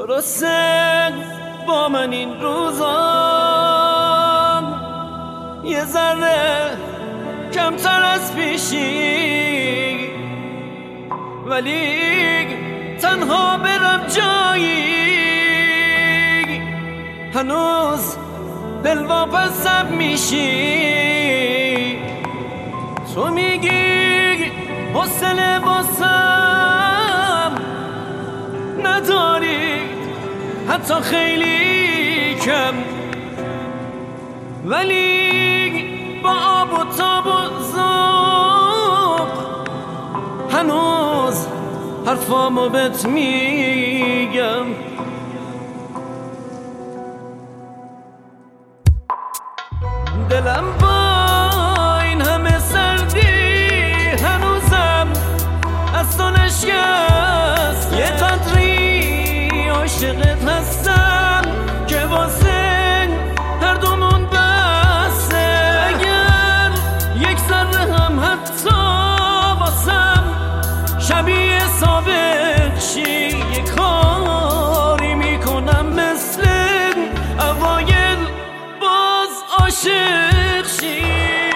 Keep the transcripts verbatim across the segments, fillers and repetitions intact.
درسته با من این روزان یه ذره کمتر از پیشی، ولی تنها برم جایی هنوز دلواپسم میشی. تو میگی حوصله واسم نداری حتی خیلی کم، ولی با آب و تاب و ذوق هنوز حرفامو بهت میگم. دلم با این همه سردی هنوزم از تو نشکست، یه قدری عاشقت هستم که واسه هر دومون بسه. اگر یک ذره هم حتی واسم شبیه سابق شی، یه کاری میکنم مثل اوایل باز عاشق شی.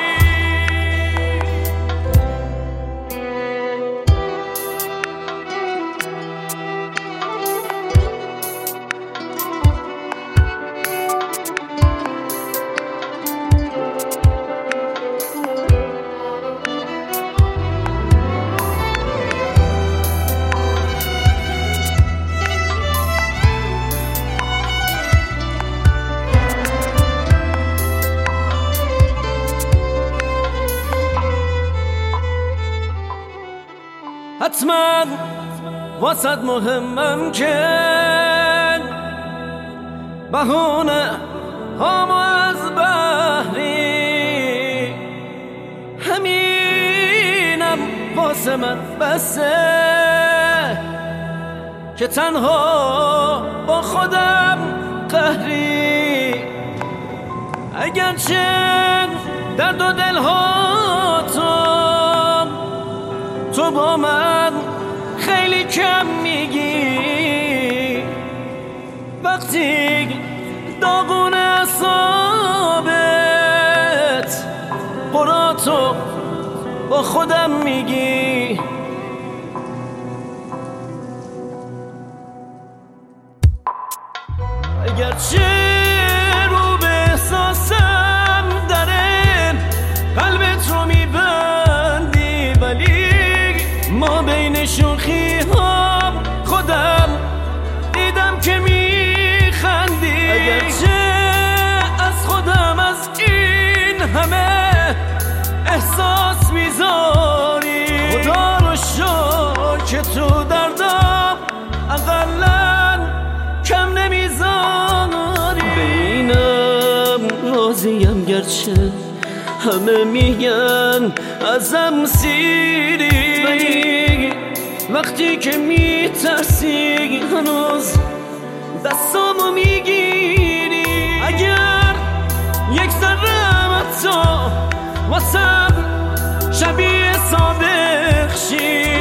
حتما واسد مهمم که بهونه هامو از بحری، همینم واسه من بسه که تنها با خودم قهری. اگرچه درد و دلها تو تو با من خیلی کم میگی، وقتی داغون اعصابت قراتو با خودم میگی. اگرچه رو به احساسم داره قلبت رو میبندی، ولی ما بین شوخی ها خودم دیدم که میخندی. اگرچه از خودم از این همه احساس میذاری، خدا رو شکر که تو دردم اقلن کم نمیذاری. بینم راضیم گرچه همه میگن ازم سیری، ولی وقتی که میترسی هنوز دستامو میگیری. اگر یک ذره حتی واسم شبیه سابق شی،